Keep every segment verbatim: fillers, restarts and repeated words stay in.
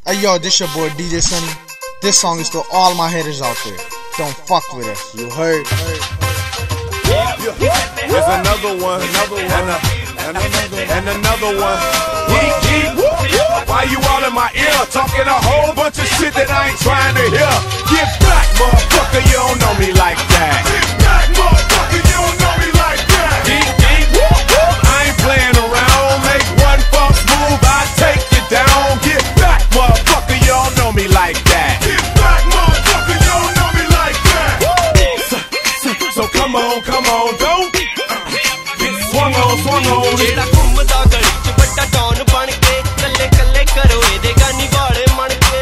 Hey yo, this your boy D J Sunny. This song is to all my haters out there. Don't fuck with us, you heard? There's another one, another one, and, a, and, another, and another one. Yeet, yeet. Why you all in my ear talking a whole bunch of shit that I ain't trying to hear? Get back, motherfucker, you don't know me like that. Get back, motherfucker, you don't know me like that. Yeet, yeet. I ain't playing around. Make one false move, I take you down. Get back, motherfucker, you don't know me like that. Get back, motherfucker, you don't know me like that. So, so, so come on, come on, don't swung on, swung on. जेड़ा घूमदा गली च बड़ा don बन के कल्ले कल्ले करो एदे गानी वाले मन के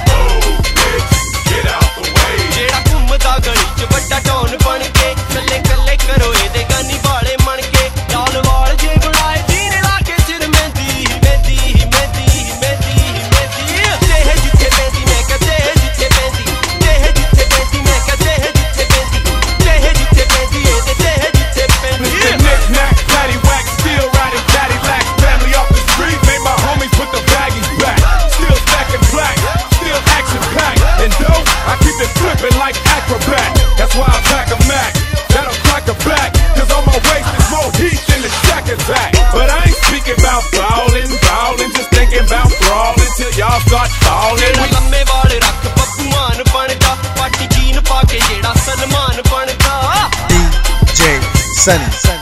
Get out the way. जेड़ा घूमदा गली च बड़ा डॉन बन के कल्ले कल्ले करो एदे गानी वाले मन के लाल वाल जे बुलाए जीने लाके सिर मेहंदी मेहंदी मेहंदी मेहंदी मेहंदी ते है जिथे मेहंदी मैं कहते है जिथे मेहंदी ते है जिथे मेहंदी मैं कहते है जिथे मेहंदी ते है जिथे मेहंदी एदे ते है जिथे mehndi Knick-knack, paddywhack, still riding Cadillac. Family off the street, made my homies put the baggies back. Still stacking black, still action-packed. And dope, I keep it flipping like acrobat. That's why I pack a Mac, that'll crack a back. Cause on my waist is more heat than the Shack Attack. But I ain't speaking about ballin', ballin', just thinking about brawling till y'all start falling. लम्बे वाल रख बब्बूआन बनदा पाटी gene पाके जेड़ा सलमान बनदा D J Sunny.